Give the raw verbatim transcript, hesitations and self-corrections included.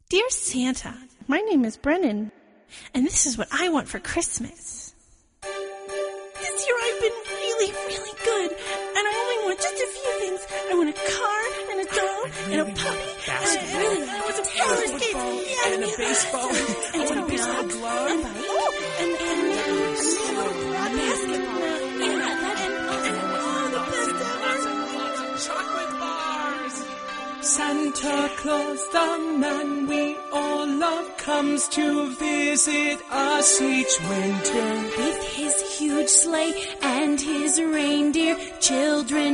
Dear Santa, my name is Brennan, and this is what I want for Christmas. This year I've been really, really good, and I only want just a few things. I want a car, and a doll, and a puppy, and a, really, I want some roller skates, yeah, and a baseball, and, and a baseball glove, and, oh, and, and, and a basketball, yeah, that, and, and all the best ever. Chocolate bars. Santa Claus, the man we all love, comes to visit us each winter. With his huge sleigh and his reindeer, children